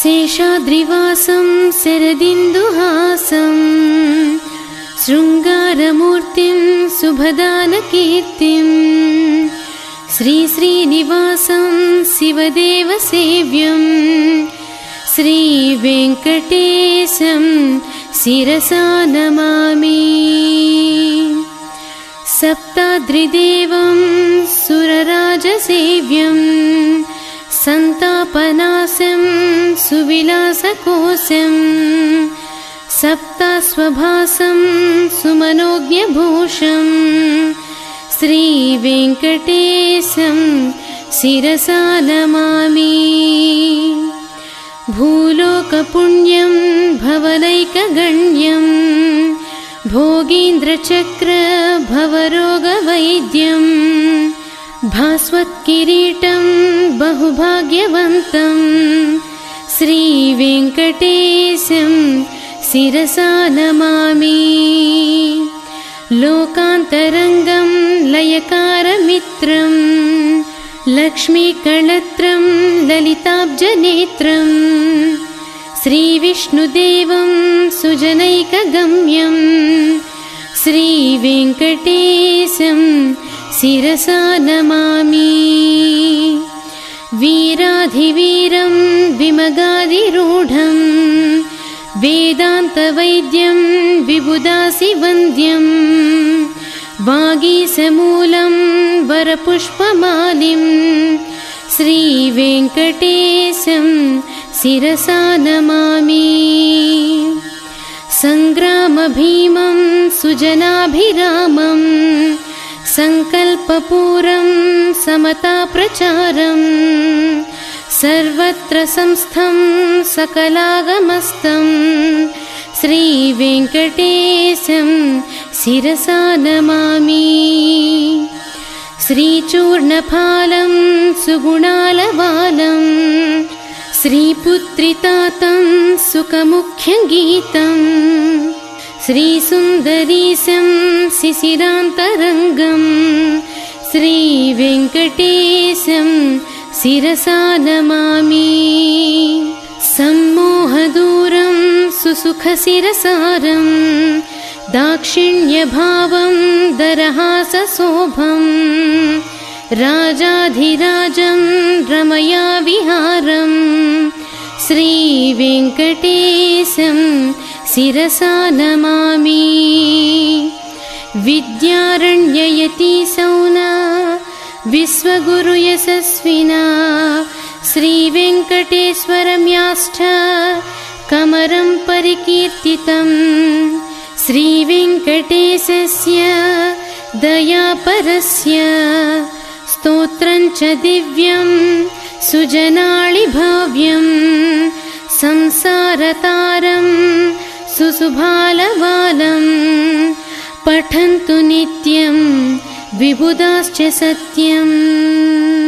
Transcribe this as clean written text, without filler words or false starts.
शेषाद्रिवासं शरदिन्दुहासं शृङ्गारमूर्तिं सुभदानकीर्तिं श्रीश्रीनिवासं शिवदेवसेव्यं श्रीवेङ्कटेशं शिरसा नमामि। सप्ताद्रिदेवं सुरराजसेव्यं सन्तापनाशं सुविलासकोशं सप्ताश्वभासं सुमनोज्ञभूषं श्रीवेङ्कटेशं शिरसा नमामि। भूलोकपुण्यं भवनैकगण्यं भोगीन्द्रचक्र भवरोगवैद्यं भास्वत्किरीटं बहुभाग्यवन्तं श्रीवेङ्कटेशं शिरसा नमामि। लोकान्तरङ्गं लयकारमित्रं लक्ष्मीकळत्रं ललिताब्जनेत्रं श्रीविष्णुदेवं सुजनैकगम्यं श्रीवेङ्कटेशं शिरसा नमामि। वीराधिवीरं विमगादिरूढं वेदान्तवैद्यं विबुधासिवन्द्यं वागीशमूलं वरपुष्पमालिं श्रीवेङ्कटेशं शिरसा नमामि। सङ्ग्रामभीमं सुजनाभिरामं सङ्कल्पपूरं समताप्रचारं सर्वत्र संस्थं सकलागमस्तं श्रीवेङ्कटेशं शिरसा नमामि। श्रीचूर्णफालं सुगुणालवालं श्रीपुत्रितातं सुखमुख्यगीतं श्रीसुन्दरीशं शिशिरान्तरङ्गं श्रीवेङ्कटेशं शिरसा नमामि। सम्मोहदूरं सुसुखशिरसारं दाक्षिण्यभावं दरहासशोभं राजाधिराजं रमया विहारं श्रीवेङ्कटेशं शिरसा नमामि। विद्यारण्ययतीशौना विश्वगुरुयशस्विना श्रीवेङ्कटेश्वरं याष्ठ कमरं परिकीर्तितं श्रीवेङ्कटेशस्य दयापरस्य स्तोत्रं च दिव्यं सुजनाळिभाव्यं संसारतारं सुशुभालवालं पठन्तु नित्यं विबुधाश्च सत्यम्।